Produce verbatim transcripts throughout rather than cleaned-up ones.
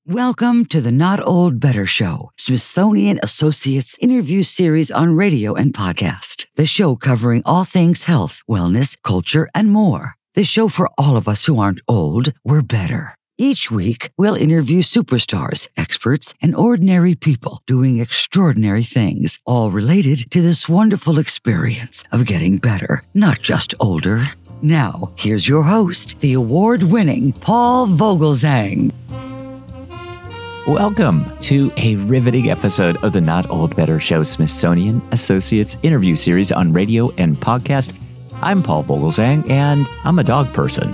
Welcome to the Not Old Better Show, Smithsonian Associates interview series on radio and podcast. The show covering all things health, wellness, culture, and more. The show for all of us who aren't old, we're better. Each week, we'll interview superstars, experts, and ordinary people doing extraordinary things, all related to this wonderful experience of getting better, not just older. Now, here's your host, the award-winning Paul Vogelzang. Welcome to a riveting episode of the Not Old Better Show Smithsonian Associates interview series on radio and podcast. I'm Paul Vogelzang, and I'm a dog person.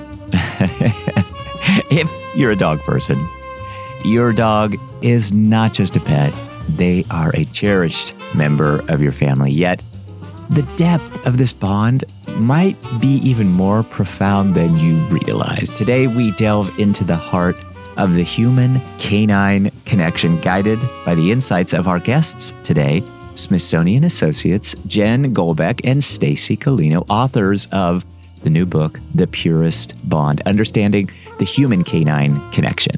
If you're a dog person, your dog is not just a pet. They are a cherished member of your family. Yet, the depth of this bond might be even more profound than you realize. Today, we delve into the heart of the human-canine connection, guided by the insights of our guests today, Smithsonian Associates Jen Golbeck and Stacy Colino, authors of the new book, The Purest Bond, Understanding the Human-Canine Connection.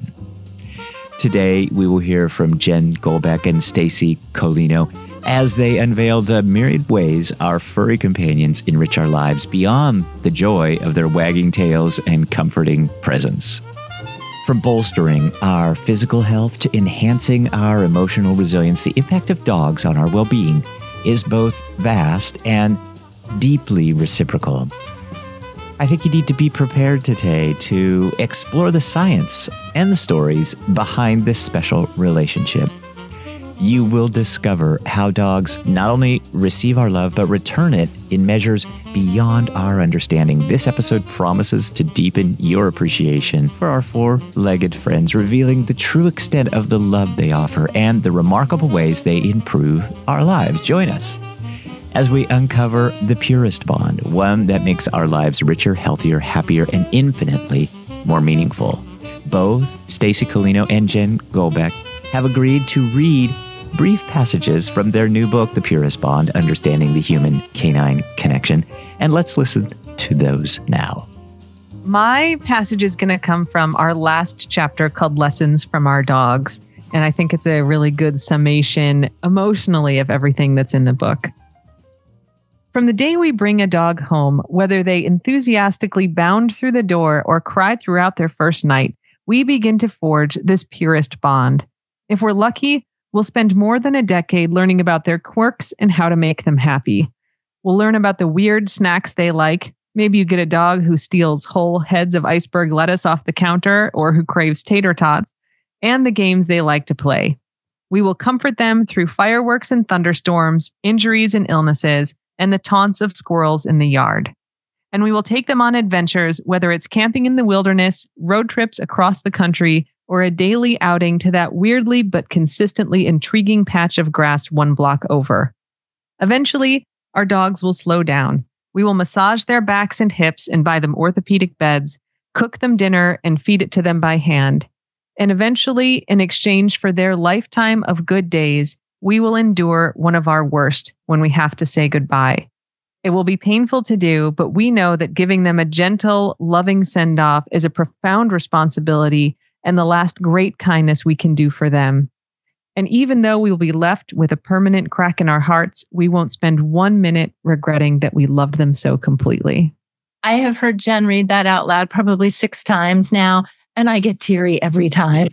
Today, we will hear from Jen Golbeck and Stacy Colino as they unveil the myriad ways our furry companions enrich our lives beyond the joy of their wagging tails and comforting presence. From bolstering our physical health to enhancing our emotional resilience, the impact of dogs on our well-being is both vast and deeply reciprocal. I think you need to be prepared today to explore the science and the stories behind this special relationship. You will discover how dogs not only receive our love, but return it in measures beyond our understanding. This episode promises to deepen your appreciation for our four-legged friends, revealing the true extent of the love they offer and the remarkable ways they improve our lives. Join us as we uncover the purest bond, one that makes our lives richer, healthier, happier, and infinitely more meaningful. Both Stacy Colino and Jen Golbeck have agreed to read brief passages from their new book, The Purest Bond, Understanding the Human-Canine Connection. And let's listen to those now. My passage is going to come from our last chapter called Lessons from Our Dogs. And I think it's a really good summation emotionally of everything that's in the book. From the day we bring a dog home, whether they enthusiastically bound through the door or cry throughout their first night, we begin to forge this purest bond. If we're lucky, we'll spend more than a decade learning about their quirks and how to make them happy. We'll learn about the weird snacks they like. Maybe you get a dog who steals whole heads of iceberg lettuce off the counter or who craves tater tots, and the games they like to play. We will comfort them through fireworks and thunderstorms, injuries and illnesses, and the taunts of squirrels in the yard. And we will take them on adventures, whether it's camping in the wilderness, road trips across the country, or a daily outing to that weirdly but consistently intriguing patch of grass one block over. Eventually, our dogs will slow down. We will massage their backs and hips and buy them orthopedic beds, cook them dinner and feed it to them by hand. And eventually, in exchange for their lifetime of good days, we will endure one of our worst when we have to say goodbye. It will be painful to do, but we know that giving them a gentle, loving send-off is a profound responsibility and the last great kindness we can do for them. And even though we will be left with a permanent crack in our hearts, we won't spend one minute regretting that we loved them so completely. I have heard Jen read that out loud probably six times now, and I get teary every time.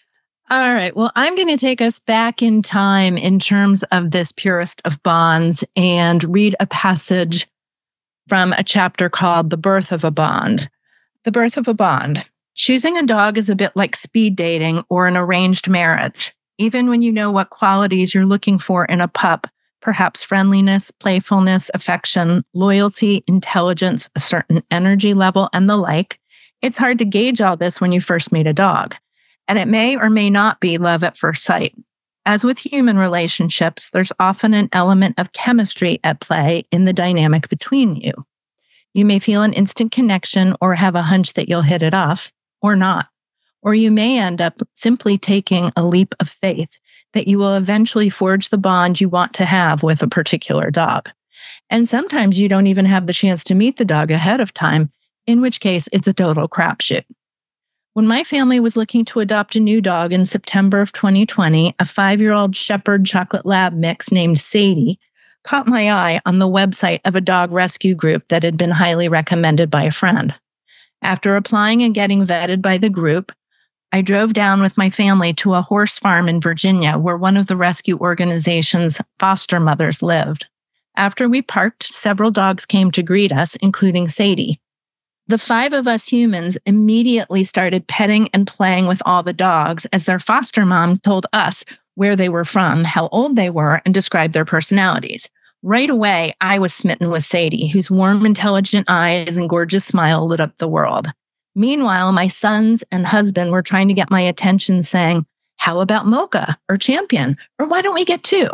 All right, well, I'm going to take us back in time in terms of this purest of bonds and read a passage from a chapter called The Birth of a Bond. The Birth of a Bond. Choosing a dog is a bit like speed dating or an arranged marriage. Even when you know what qualities you're looking for in a pup, perhaps friendliness, playfulness, affection, loyalty, intelligence, a certain energy level, and the like, it's hard to gauge all this when you first meet a dog. And it may or may not be love at first sight. As with human relationships, there's often an element of chemistry at play in the dynamic between you. You may feel an instant connection or have a hunch that you'll hit it off, or not. Or you may end up simply taking a leap of faith that you will eventually forge the bond you want to have with a particular dog. And sometimes you don't even have the chance to meet the dog ahead of time, in which case it's a total crapshoot. When my family was looking to adopt a new dog in September of twenty twenty, a five-year-old Shepherd Chocolate Lab mix named Sadie caught my eye on the website of a dog rescue group that had been highly recommended by a friend. After applying and getting vetted by the group, I drove down with my family to a horse farm in Virginia where one of the rescue organization's foster mothers lived. After we parked, several dogs came to greet us, including Sadie. The five of us humans immediately started petting and playing with all the dogs as their foster mom told us where they were from, how old they were, and described their personalities. Right away, I was smitten with Sadie, whose warm, intelligent eyes and gorgeous smile lit up the world. Meanwhile, my sons and husband were trying to get my attention, saying, "How about Mocha or Champion? Or why don't we get two?"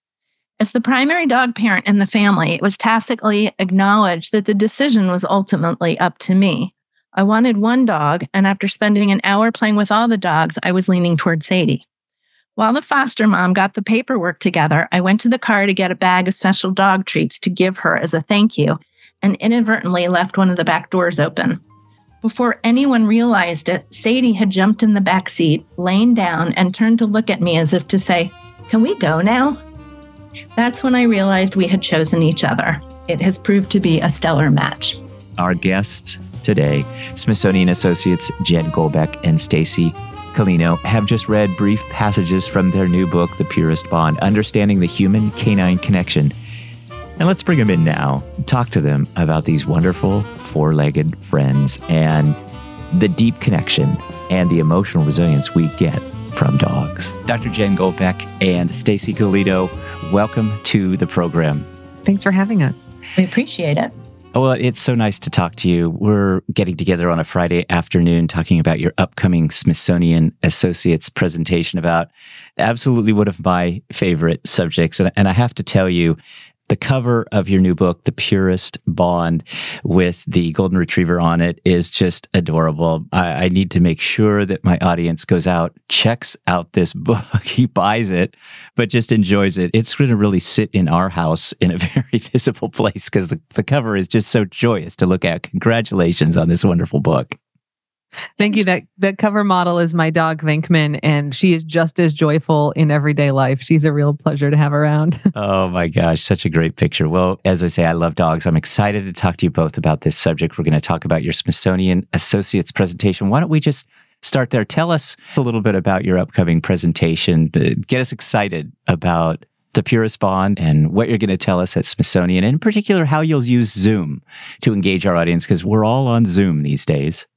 As the primary dog parent in the family, it was tacitly acknowledged that the decision was ultimately up to me. I wanted one dog, and after spending an hour playing with all the dogs, I was leaning toward Sadie. While the foster mom got the paperwork together, I went to the car to get a bag of special dog treats to give her as a thank you, and inadvertently left one of the back doors open. Before anyone realized it, Sadie had jumped in the back seat, lain down, and turned to look at me as if to say, "Can we go now?" That's when I realized we had chosen each other. It has proved to be a stellar match. Our guests today, Smithsonian Associates Jen Golbeck and Stacy Colino, have just read brief passages from their new book, The Purest Bond, Understanding the Human Canine Connection. And let's bring them in now, talk to them about these wonderful four-legged friends and the deep connection and the emotional resilience we get from dogs. Doctor Jen Golbeck and Stacy Colino, welcome to the program. Thanks for having us. We appreciate it. Well, it's so nice to talk to you. We're getting together on a Friday afternoon talking about your upcoming Smithsonian Associates presentation about absolutely one of my favorite subjects. And, and I have to tell you, the cover of your new book, The Purest Bond, with the golden retriever on it, is just adorable. I, I need to make sure that my audience goes out, checks out this book, he buys it, but just enjoys it. It's going to really sit in our house in a very visible place because the, the cover is just so joyous to look at. Congratulations on this wonderful book. Thank you. That that cover model is my dog, Venkman, and she is just as joyful in everyday life. She's a real pleasure to have around. Oh my gosh, such a great picture. Well, as I say, I love dogs. I'm excited to talk to you both about this subject. We're going to talk about your Smithsonian Associates presentation. Why don't we just start there? Tell us a little bit about your upcoming presentation. Get us excited about The Purest Bond and what you're going to tell us at Smithsonian, and in particular, how you'll use Zoom to engage our audience, because we're all on Zoom these days.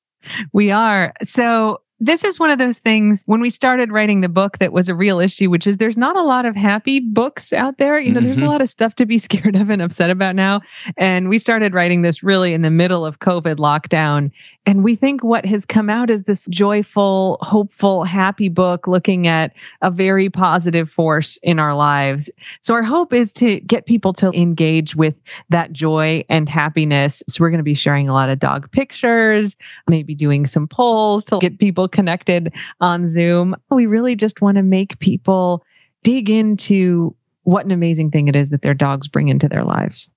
We are. So this is one of those things when we started writing the book that was a real issue, which is there's not a lot of happy books out there. You know, mm-hmm. There's a lot of stuff to be scared of and upset about now. And we started writing this really in the middle of COVID lockdown. And we think what has come out is this joyful, hopeful, happy book looking at a very positive force in our lives. So our hope is to get people to engage with that joy and happiness. So we're going to be sharing a lot of dog pictures, maybe doing some polls to get people connected on Zoom. We really just want to make people dig into what an amazing thing it is that their dogs bring into their lives.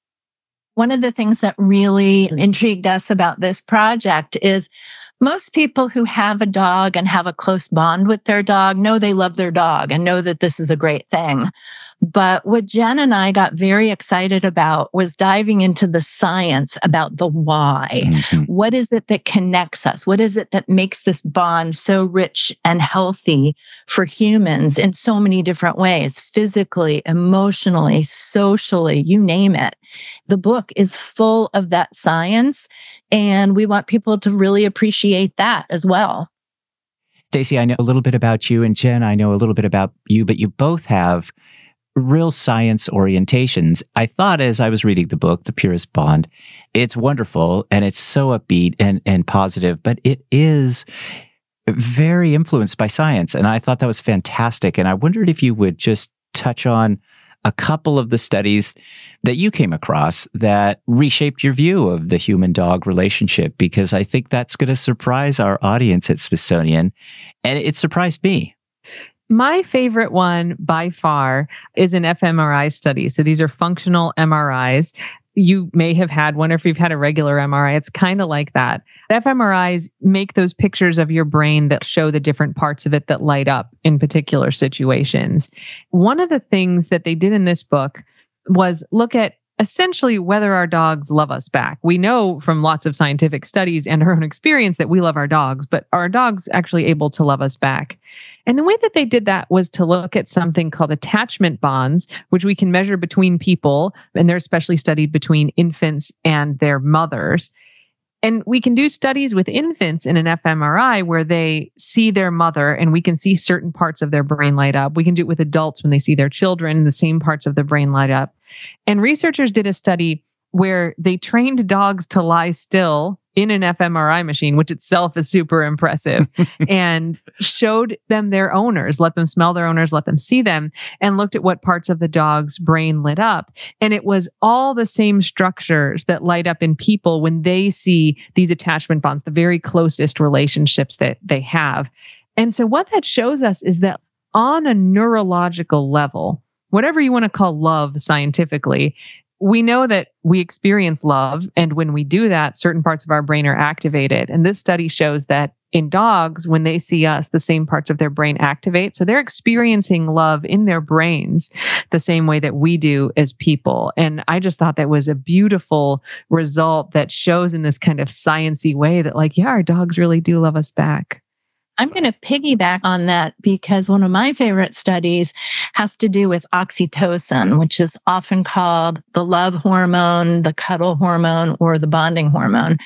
One of the things that really intrigued us about this project is most people who have a dog and have a close bond with their dog know they love their dog and know that this is a great thing. But what Jen and I got very excited about was diving into the science about the why. Mm-hmm. What is it that connects us? What is it that makes this bond so rich and healthy for humans in so many different ways? Physically, emotionally, socially, you name it. The book is full of that science, and we want people to really appreciate that as well. Stacy, I know a little bit about you, and Jen, I know a little bit about you, but you both have real science orientations. I thought as I was reading the book, The Purest Bond, it's wonderful and it's so upbeat and, and positive, but it is very influenced by science. And I thought that was fantastic. And I wondered if you would just touch on a couple of the studies that you came across that reshaped your view of the human-dog relationship, because I think that's going to surprise our audience at Smithsonian. And it surprised me. My favorite one by far is an fMRI study. So these are functional M R Is. you may have had one, or if you've had a regular M R I, it's kind of like that. fMRIs make those pictures of your brain that show the different parts of it that light up in particular situations. One of the things that they did in this book was look at essentially whether our dogs love us back. We know from lots of scientific studies and our own experience that we love our dogs, but are our dogs actually able to love us back? And the way that they did that was to look at something called attachment bonds, which we can measure between people, and they're especially studied between infants and their mothers. And we can do studies with infants in an fMRI where they see their mother and we can see certain parts of their brain light up. We can do it with adults when they see their children, the same parts of the brain light up. And researchers did a study where they trained dogs to lie still in an fMRI machine, which itself is super impressive, and showed them their owners, let them smell their owners, let them see them, and looked at what parts of the dog's brain lit up. And it was all the same structures that light up in people when they see these attachment bonds, the very closest relationships that they have. And so what that shows us is that on a neurological level, whatever you want to call love scientifically, we know that we experience love. And when we do that, certain parts of our brain are activated. And this study shows that in dogs, when they see us, the same parts of their brain activate. So they're experiencing love in their brains the same way that we do as people. And I just thought that was a beautiful result that shows in this kind of sciencey way that, like, yeah, our dogs really do love us back. I'm going to piggyback on that because one of my favorite studies has to do with oxytocin, which is often called the love hormone, the cuddle hormone, or the bonding hormone.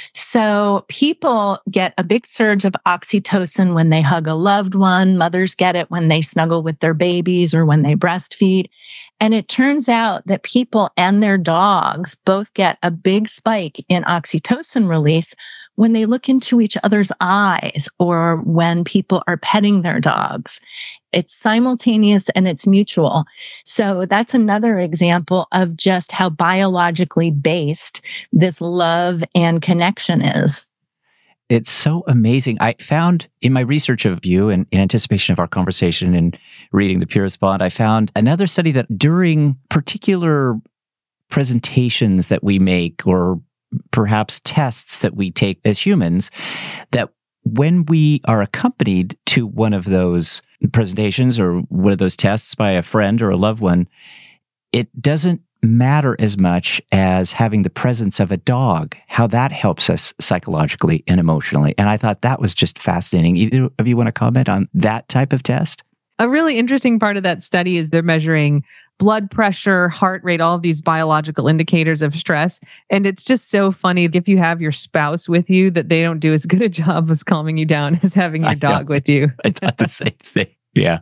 So people get a big surge of oxytocin when they hug a loved one. Mothers get it when they snuggle with their babies or when they breastfeed. And it turns out that people and their dogs both get a big spike in oxytocin release when they look into each other's eyes or when people are petting their dogs. It's simultaneous and it's mutual. So that's another example of just how biologically based this love and connection is. It's so amazing. I found in my research of you and in anticipation of our conversation and reading The Purest Bond, I found another study that during particular presentations that we make or perhaps tests that we take as humans, that when we are accompanied to one of those presentations or one of those tests by a friend or a loved one, it doesn't matter as much as having the presence of a dog, how that helps us psychologically and emotionally. And I thought that was just fascinating. Either of you want to comment on that type of test? A really interesting part of that study is they're measuring blood pressure, heart rate, all of these biological indicators of stress. And it's just so funny if you have your spouse with you that they don't do as good a job as calming you down as having your dog with you. I thought the same thing. Yeah.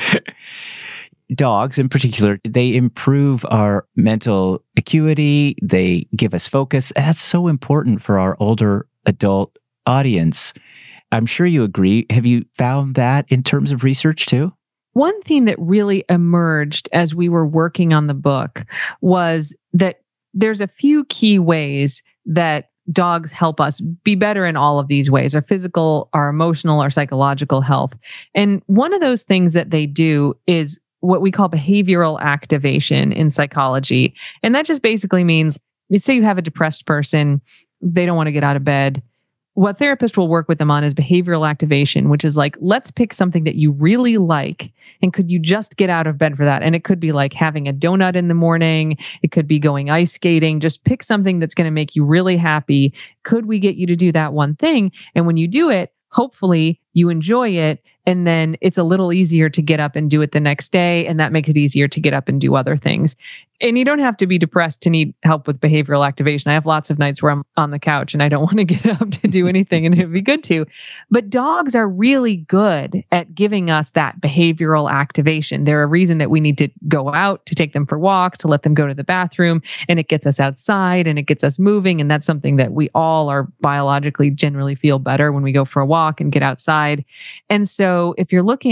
Dogs in particular, they improve our mental acuity. They give us focus. That's so important for our older adult audience. I'm sure you agree. Have you found that in terms of research too? One theme that really emerged as we were working on the book was that there's a few key ways that dogs help us be better in all of these ways, our physical, our emotional, our psychological health. And one of those things that they do is what we call behavioral activation in psychology. And that just basically means, you say you have a depressed person, they don't want to get out of bed. What therapists will work with them on is behavioral activation, which is like, let's pick something that you really like. And could you just get out of bed for that? And it could be like having a donut in the morning. It could be going ice skating. Just pick something that's going to make you really happy. Could we get you to do that one thing? And when you do it, hopefully you enjoy it. And then it's a little easier to get up and do it the next day. And that makes it easier to get up and do other things. And you don't have to be depressed to need help with behavioral activation. I have lots of nights where I'm on the couch and I don't want to get up to do anything, and it'd be good to. But dogs are really good at giving us that behavioral activation. They're a reason that we need to go out, to take them for walks, to let them go to the bathroom, and it gets us outside and it gets us moving. And that's something that we all are biologically generally feel better when we go for a walk and get outside. And so if you're looking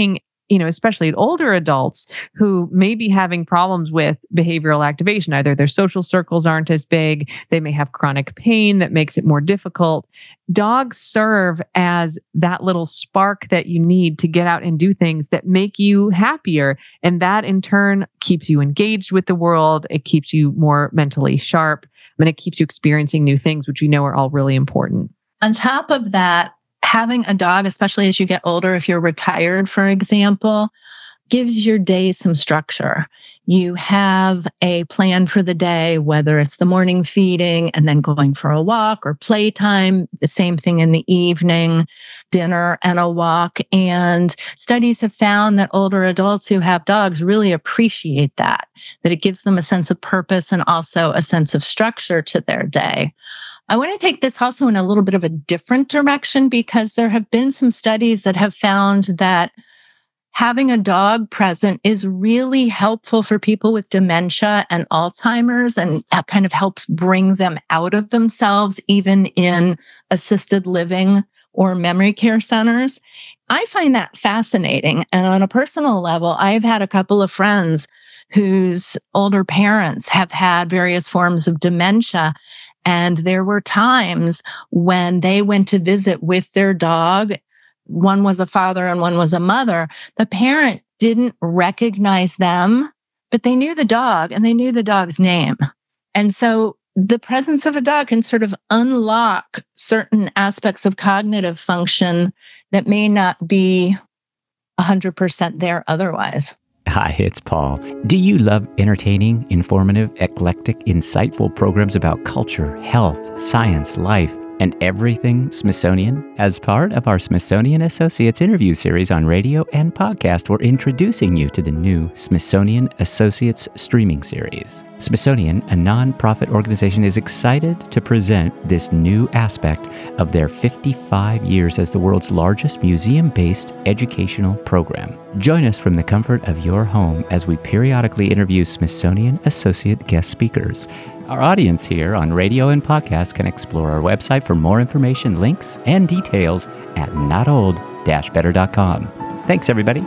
you know, especially older adults who may be having problems with behavioral activation. Either their social circles aren't as big, they may have chronic pain that makes it more difficult. Dogs serve as that little spark that you need to get out and do things that make you happier. And that in turn keeps you engaged with the world. It keeps you more mentally sharp. And it keeps you experiencing new things, which we know are all really important. On top of that, having a dog, especially as you get older, if you're retired, for example, gives your day some structure. You have a plan for the day, whether it's the morning feeding and then going for a walk, or playtime, the same thing in the evening, dinner and a walk. And studies have found that older adults who have dogs really appreciate that, that it gives them a sense of purpose and also a sense of structure to their day. I want to take this also in a little bit of a different direction, because there have been some studies that have found that having a dog present is really helpful for people with dementia and Alzheimer's, and that kind of helps bring them out of themselves, even in assisted living or memory care centers. I find that fascinating. And on a personal level, I've had a couple of friends whose older parents have had various forms of dementia. And there were times when they went to visit with their dog. One was a father and one was a mother. The parent didn't recognize them, but they knew the dog and they knew the dog's name. And so the presence of a dog can sort of unlock certain aspects of cognitive function that may not be one hundred percent there otherwise. Hi, it's Paul. Do you love entertaining, informative, eclectic, insightful programs about culture, health, science, life, and everything Smithsonian? As part of our Smithsonian Associates interview series on radio and podcast, we're introducing you to the new Smithsonian Associates streaming series. Smithsonian, a nonprofit organization, is excited to present this new aspect of their fifty-five years as the world's largest museum-based educational program. Join us from the comfort of your home as we periodically interview Smithsonian Associate guest speakers. Our audience here on radio and podcast can explore our website for more information, links, and details at not old dash better dot com. Thanks, everybody.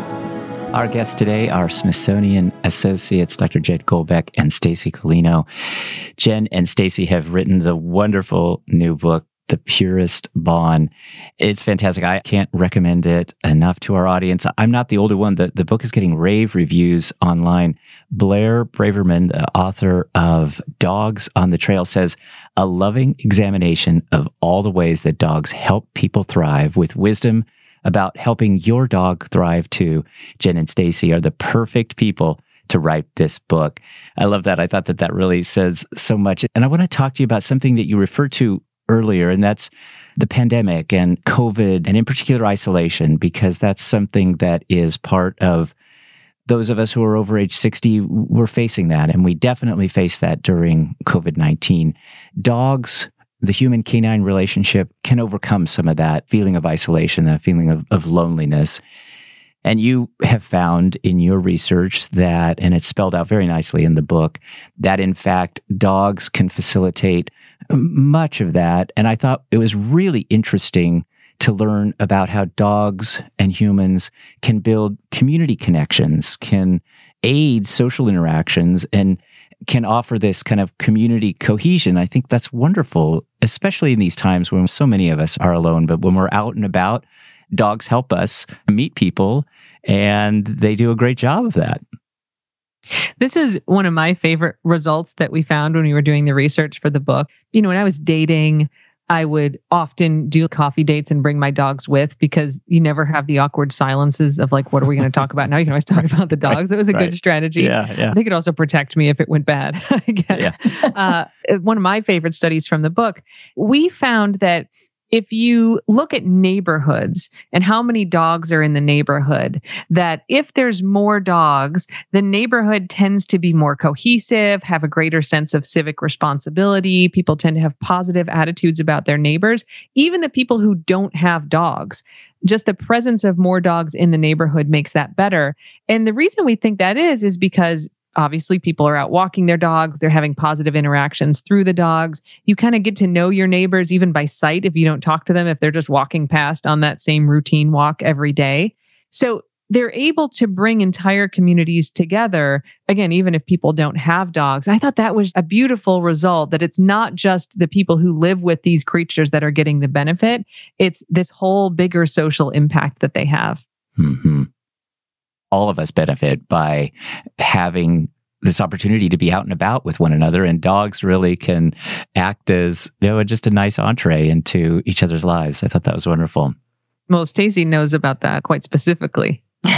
Our guests today are Smithsonian Associates Doctor Jen Goldbeck and Stacy Colino. Jen and Stacy have written the wonderful new book, The Purest Bond. It's fantastic. I can't recommend it enough to our audience. I'm not the older one. The, the book is getting rave reviews online. Blair Braverman, the author of Dogs on the Trail, says, a loving examination of all the ways that dogs help people thrive with wisdom about helping your dog thrive too. Jen and Stacy are the perfect people to write this book. I love that. I thought that that really says so much. And I want to talk to you about something that you referred to earlier, and that's the pandemic and COVID, and in particular isolation, because that's something that is part of those of us who are over age sixty. We're facing that, and we definitely faced that during COVID nineteen. Dogs, the human-canine relationship, can overcome some of that feeling of isolation, that feeling of, of loneliness. And you have found in your research that, and it's spelled out very nicely in the book, that in fact, dogs can facilitate much of that. And I thought it was really interesting to learn about how dogs and humans can build community connections, can aid social interactions, and can offer this kind of community cohesion. I think that's wonderful, especially in these times when so many of us are alone. But when we're out and about, dogs help us meet people, and they do a great job of that. This is one of my favorite results that we found when we were doing the research for the book. You know, when I was dating, I would often do coffee dates and bring my dogs with, because you never have the awkward silences of like, what are we going to talk about now? You can always talk about the dogs. That was a right. good strategy. Yeah, yeah. They could also protect me if it went bad, I guess. Yeah. uh, one of my favorite studies from the book, we found that if you look at neighborhoods and how many dogs are in the neighborhood, that if there's more dogs, the neighborhood tends to be more cohesive, have a greater sense of civic responsibility. People tend to have positive attitudes about their neighbors, even the people who don't have dogs. Just the presence of more dogs in the neighborhood makes that better. And the reason we think that is, is because obviously, people are out walking their dogs. They're having positive interactions through the dogs. You kind of get to know your neighbors even by sight if you don't talk to them, if they're just walking past on that same routine walk every day. So they're able to bring entire communities together. Again, even if people don't have dogs. I thought that was a beautiful result, that it's not just the people who live with these creatures that are getting the benefit. It's this whole bigger social impact that they have. Mm-hmm. All of us benefit by having this opportunity to be out and about with one another, and dogs really can act as, you know, just a nice entree into each other's lives. I thought that was wonderful. Well, Stacey knows about that quite specifically.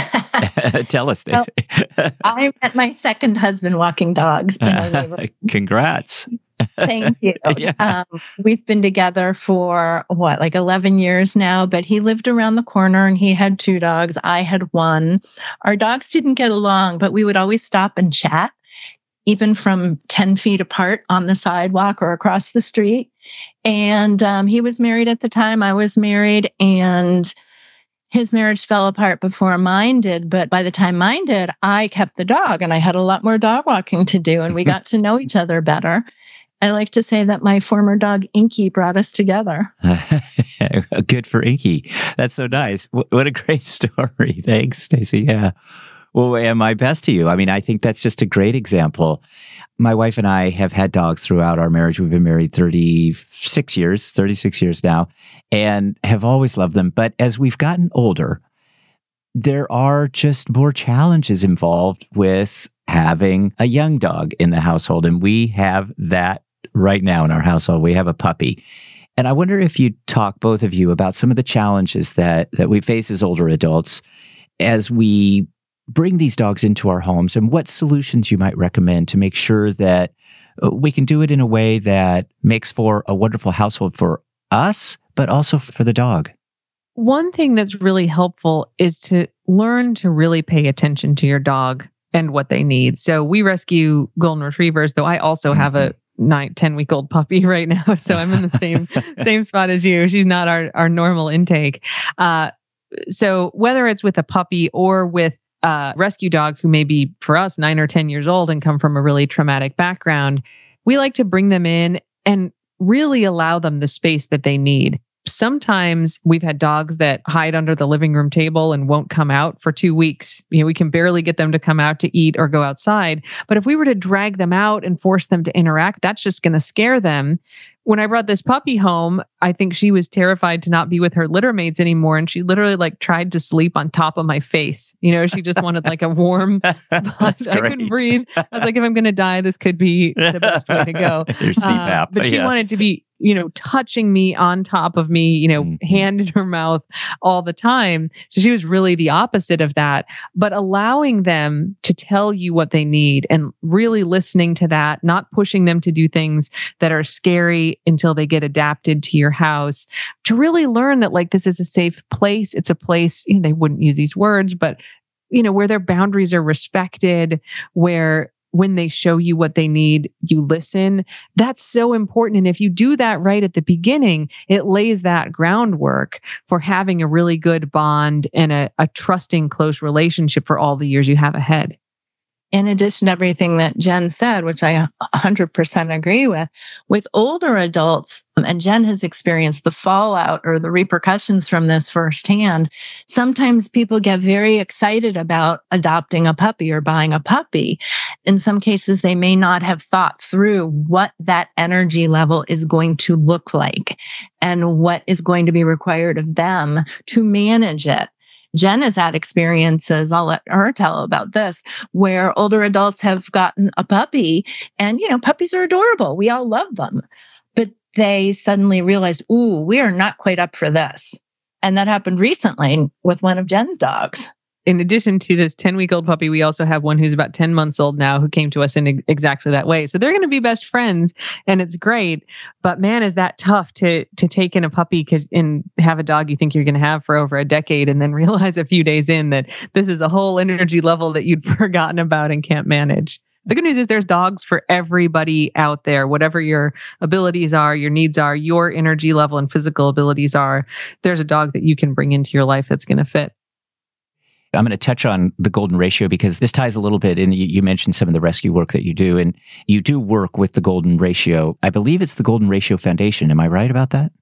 Tell us, Stacey. Well, I met my second husband walking dogs in our neighborhood. Congrats. Thank you. Yeah. Um, we've been together for what, like eleven years now, but he lived around the corner and he had two dogs. I had one. Our dogs didn't get along, but we would always stop and chat, even from ten feet apart on the sidewalk or across the street. And um, he was married at the time. I was married, and his marriage fell apart before mine did. But by the time mine did, I kept the dog and I had a lot more dog walking to do, and we got to know each other better. I like to say that my former dog, Inky, brought us together. Good for Inky. That's so nice. What a great story. Thanks, Stacey. Yeah. Well, and my best to you. I mean, I think that's just a great example. My wife and I have had dogs throughout our marriage. We've been married thirty-six years, thirty-six years now, and have always loved them. But as we've gotten older, there are just more challenges involved with having a young dog in the household. And we have that right now in our household. We have a puppy. And I wonder if you'd talk, both of you, about some of the challenges that, that we face as older adults as we bring these dogs into our homes, and what solutions you might recommend to make sure that we can do it in a way that makes for a wonderful household for us, but also for the dog. One thing that's really helpful is to learn to really pay attention to your dog and what they need. So we rescue golden retrievers, though I also mm-hmm. have a nine, ten week old puppy right now. So I'm in the same, same spot as you. She's not our, our normal intake. Uh, so whether it's with a puppy or with a rescue dog who may be, for us, nine or ten years old and come from a really traumatic background, we like to bring them in and really allow them the space that they need. Sometimes we've had dogs that hide under the living room table and won't come out for two weeks. You know, we can barely get them to come out to eat or go outside. But if we were to drag them out and force them to interact, that's just going to scare them. When I brought this puppy home, I think she was terrified to not be with her litter mates anymore. And she literally like tried to sleep on top of my face. You know, she just wanted like a warm, I couldn't breathe. I was like, if I'm going to die, this could be the best way to go. Your C PAP. Uh, but she yeah. wanted to be, you know, touching me on top of me, you know, mm-hmm. hand in her mouth all the time. So she was really the opposite of that. But allowing them to tell you what they need and really listening to that, not pushing them to do things that are scary until they get adapted to your house, to really learn that like this is a safe place. It's a place, you know, they wouldn't use these words, but you know, where their boundaries are respected, where when they show you what they need, you listen. That's so important. And if you do that right at the beginning, it lays that groundwork for having a really good bond and a, a trusting, close relationship for all the years you have ahead. In addition to everything that Jen said, which I one hundred percent agree with, with older adults, and Jen has experienced the fallout or the repercussions from this firsthand, sometimes people get very excited about adopting a puppy or buying a puppy. In some cases, they may not have thought through what that energy level is going to look like and what is going to be required of them to manage it. Jen has had experiences, I'll let her tell about this, where older adults have gotten a puppy and, you know, puppies are adorable. We all love them. But they suddenly realized, ooh, we are not quite up for this. And that happened recently with one of Jen's dogs. In addition to this ten week old puppy, we also have one who's about ten months old now who came to us in ex- exactly that way. So they're going to be best friends and it's great. But man, is that tough to to take in a puppy cause, and have a dog you think you're going to have for over a decade and then realize a few days in that this is a whole energy level that you'd forgotten about and can't manage. The good news is there's dogs for everybody out there, whatever your abilities are, your needs are, your energy level and physical abilities are. There's a dog that you can bring into your life that's going to fit. I'm going to touch on the golden ratio because this ties a little bit in. You mentioned some of the rescue work that you do, and you do work with the golden ratio. I believe it's the Golden Ratio Foundation. Am I right about that?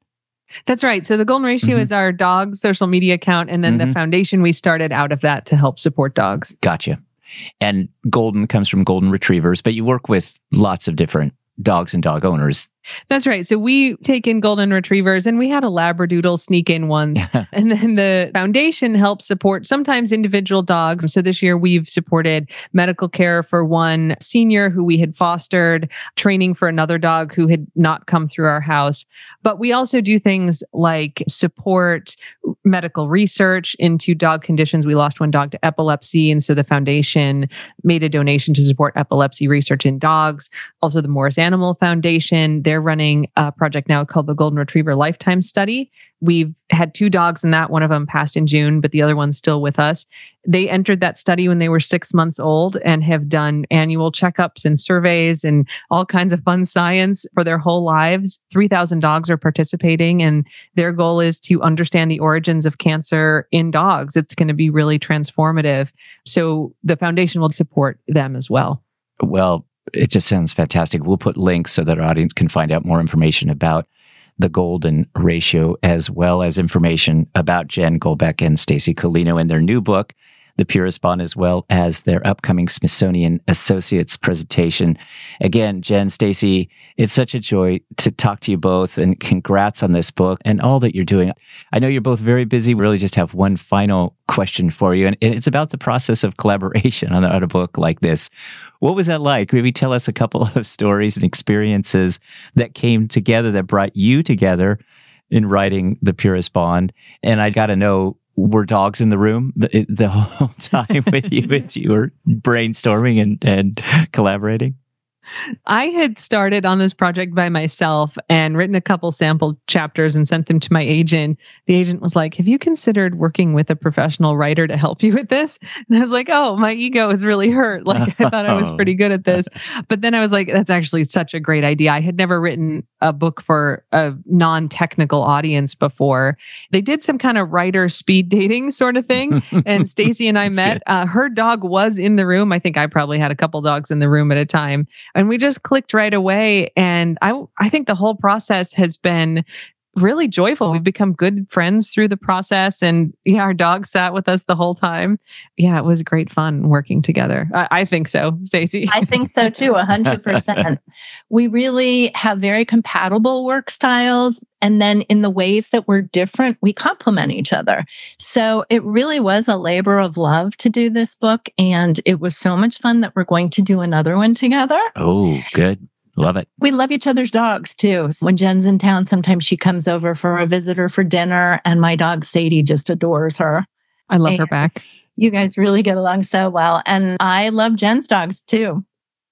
That's right. So the Golden Ratio Mm-hmm. is our dog social media account. And then Mm-hmm. the foundation we started out of that to help support dogs. Gotcha. And Golden comes from Golden Retrievers, but you work with lots of different dogs and dog owners. That's right. So we take in Golden Retrievers, and we had a Labradoodle sneak in once. And then the foundation helps support sometimes individual dogs. So this year we've supported medical care for one senior who we had fostered, training for another dog who had not come through our house. But we also do things like support medical research into dog conditions. We lost one dog to epilepsy. And so the foundation made a donation to support epilepsy research in dogs. Also the Morris Animal Foundation, they're running a project now called the Golden Retriever Lifetime Study. We've had two dogs in that. One of them passed in June, but the other one's still with us. They entered that study when they were six months old and have done annual checkups and surveys and all kinds of fun science for their whole lives. three thousand dogs are participating, and their goal is to understand the origins of cancer in dogs. It's going to be really transformative. So the foundation will support them as well. Well, it just sounds fantastic. We'll put links so that our audience can find out more information about the Golden Ratio, as well as information about Jen Golbeck and Stacy Colino and their new book, The Purest Bond, as well as their upcoming Smithsonian Associates presentation. Again, Jen, Stacy, it's such a joy to talk to you both, and congrats on this book and all that you're doing. I know you're both very busy. We really just have one final question for you, and it's about the process of collaboration on a book like this. What was that like? Maybe tell us a couple of stories and experiences that came together that brought you together in writing The Purest Bond. And I got to know, were dogs in the room the, the whole time with you as you were brainstorming and, and collaborating? I had started on this project by myself and written a couple sample chapters and sent them to my agent. The agent was like, have you considered working with a professional writer to help you with this? And I was like, oh, my ego is really hurt. Like, I thought I was pretty good at this. But then I was like, that's actually such a great idea. I had never written a book for a non-technical audience before. They did some kind of writer speed dating sort of thing. And Stacy and I met. Uh, her dog was in the room. I think I probably had a couple dogs in the room at a time. And we just clicked right away. And I, I think the whole process has been really joyful. We've become good friends through the process. And yeah, our dog sat with us the whole time. Yeah, it was great fun working together. I, I think so, Stacy. I think so too, one hundred percent. We really have very compatible work styles. And then in the ways that we're different, we complement each other. So it really was a labor of love to do this book. And it was so much fun that we're going to do another one together. Oh, good. Love it. We love each other's dogs too. When Jen's in town, sometimes she comes over for a visitor for dinner, and my dog Sadie just adores her. I love and her back. You guys really get along so well. And I love Jen's dogs too.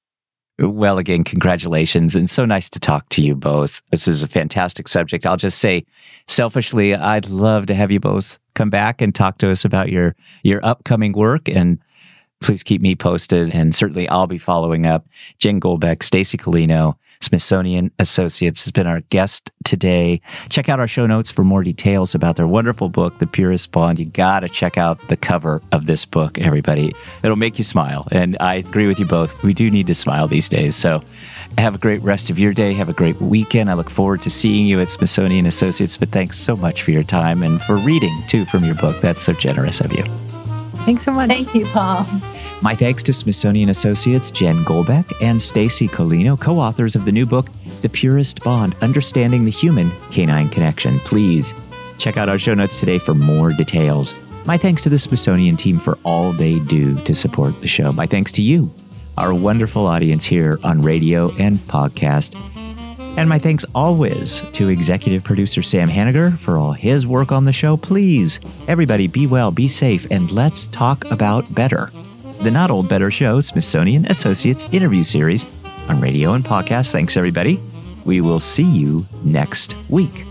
Well, again, congratulations. And so nice to talk to you both. This is a fantastic subject. I'll just say, selfishly, I'd love to have you both come back and talk to us about your, your upcoming work. And please keep me posted. And certainly I'll be following up. Jen Golbeck, Stacy Colino, Smithsonian Associates has been our guest today. Check out our show notes for more details about their wonderful book, The Purest Bond. You got to check out the cover of this book, everybody. It'll make you smile. And I agree with you both. We do need to smile these days. So have a great rest of your day. Have a great weekend. I look forward to seeing you at Smithsonian Associates. But thanks so much for your time and for reading, too, from your book. That's so generous of you. Thanks so much. Thank you, Paul. My thanks to Smithsonian Associates Jen Golbeck and Stacy Colino, co-authors of the new book, The Purest Bond, Understanding the Human Canine Connection. Please check out our show notes today for more details. My thanks to the Smithsonian team for all they do to support the show. My thanks to you, our wonderful audience here on radio and podcast. And my thanks always to executive producer Sam Hanniger for all his work on the show. Please, everybody, be well, be safe, and let's talk about better. The Not Old Better Show, Smithsonian Associates interview series on radio and podcast. Thanks, everybody. We will see you next week.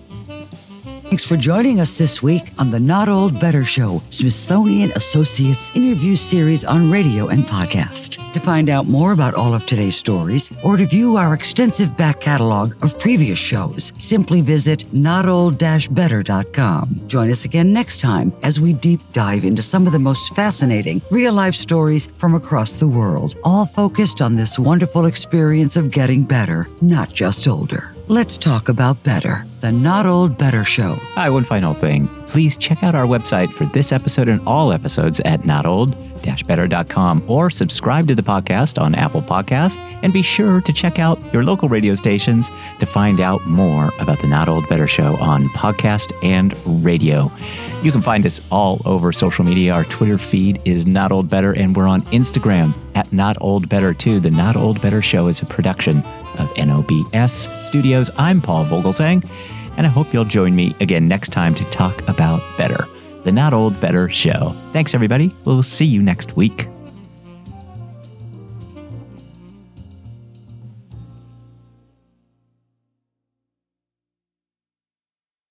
Thanks for joining us this week on the Not Old Better Show, Smithsonian Associates interview series on radio and podcast. To find out more about all of today's stories or to view our extensive back catalog of previous shows, simply visit not old dash better dot com. Join us again next time as we deep dive into some of the most fascinating real-life stories from across the world, all focused on this wonderful experience of getting better, not just older. Let's talk about better. The Not Old Better Show. Hi, one final thing. Please check out our website for this episode and all episodes at not old dash better dot com or subscribe to the podcast on Apple Podcasts, and be sure to check out your local radio stations to find out more about the Not Old Better Show on podcast and radio. You can find us all over social media. Our Twitter feed is Not Old Better, and we're on Instagram at Not Old Better too. The Not Old Better Show is a production of N O B S Studios. I'm Paul Vogelsang, and I hope you'll join me again next time to talk about better. The Not Old Better Show. Thanks, everybody. We'll see you next week.